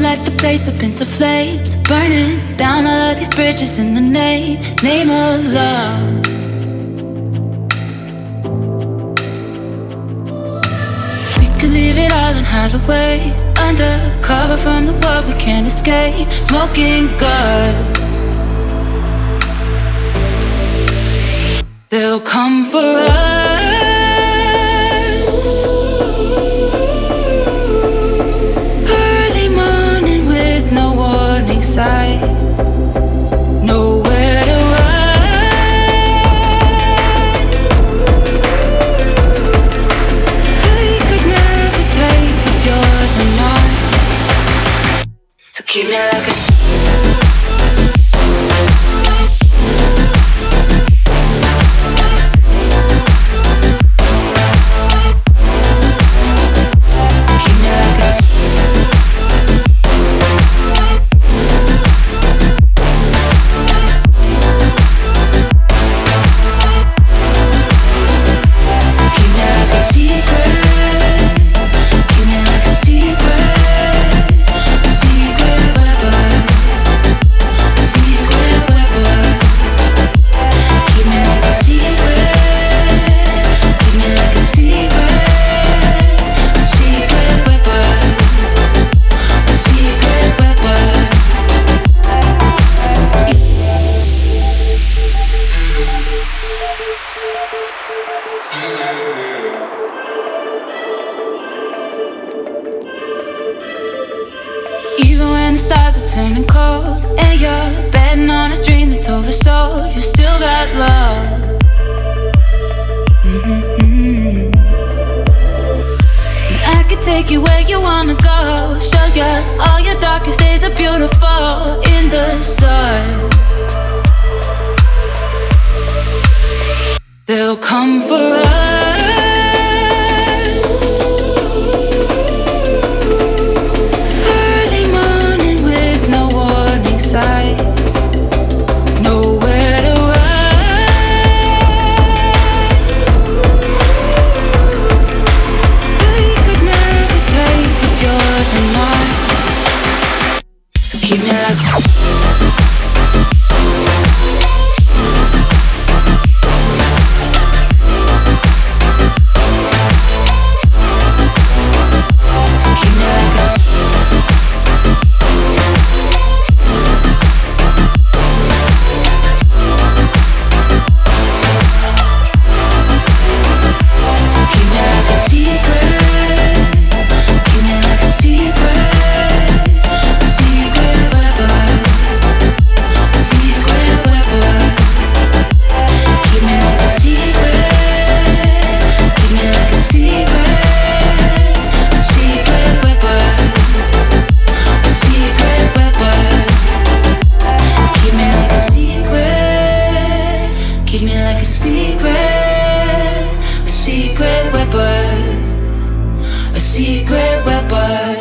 light the place up into flames, burning down all of these bridges in the name of love. We could leave it all and hide away under cover from the world we can't escape, smoking guns. They'll come for us. Early morning with no warning sign, nowhere to run. They could never take what's yours and mine. So keep me like a even when the stars are turning cold and you're betting on a dream that's oversold, you still got love. And I could take you where you wanna go, show you all your darkest days are beautiful in the sun. They'll come for us. Nowhere to run. They could never take what's yours and mine. So keep me like a secret weapon.